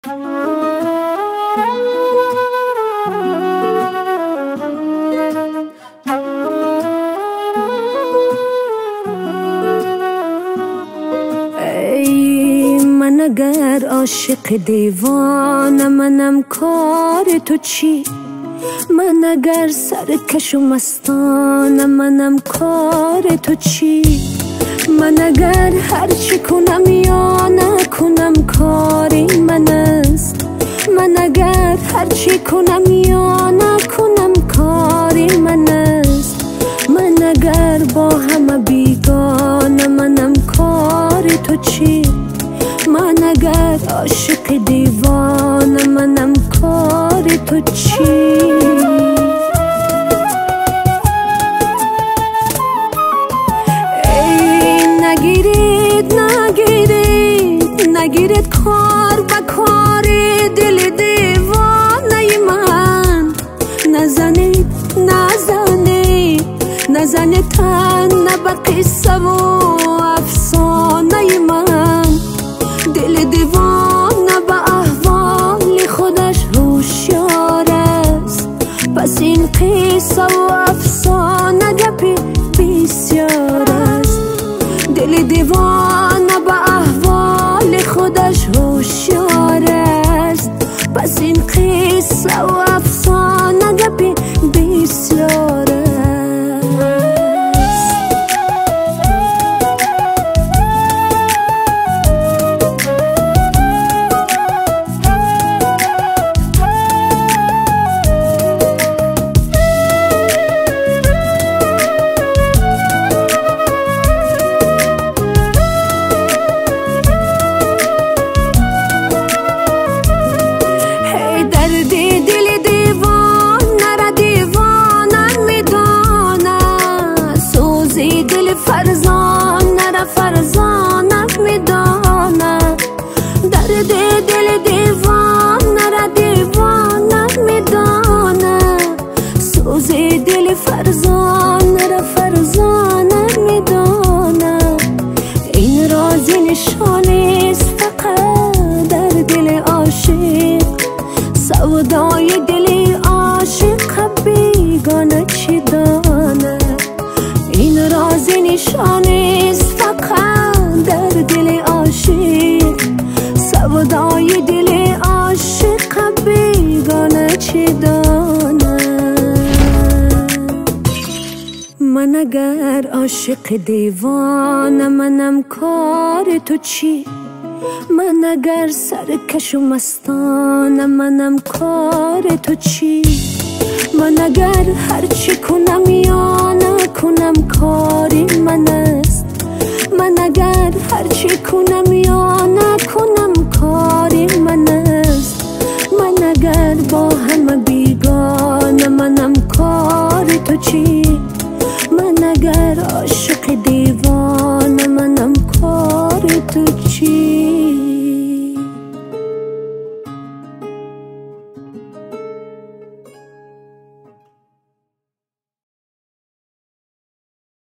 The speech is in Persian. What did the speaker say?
ای من اگر عاشق دیوانه منم کار تو چی؟ من اگر سرکش و مستانه منم کار تو چی؟ من اگر هرچی کنم یا نکنم کاری من است. من اگر هرچی کنم یا نکنم کاری من است. من اگر با همه بیگانه منم کار تو چی؟ من اگر عاشق دیوانه منم کار تو چی؟ نگیرید کار به کار دل دیوانه من. نزنید تن به قصه و افسانه من. دل دیوانه به احوال خودش هوشیار است. پس این قصه و افسانه گپی بسیار است. دل دیوانه به احوال خودش هوشیار است. پس این قصه و افسانه گپی بسیار است. فرزانت میدانه درد دل دیوانه را دیوانت میدانه. سوز دل فرزانه را فرزانت میدانه. این رازی نشانیست فقط در دل عاشق. سودای دل عاشق بیگانه چی دانه. این رازی نشانیست فقط در دل عاشق. سودای دل عاشق بیگانه چی دانه. من اگر عاشق دیوانه منم کار تو چی؟ من اگر سرکش و مستانه منم کار تو چی؟ من اگر هرچی کنم یا نکنم کاری من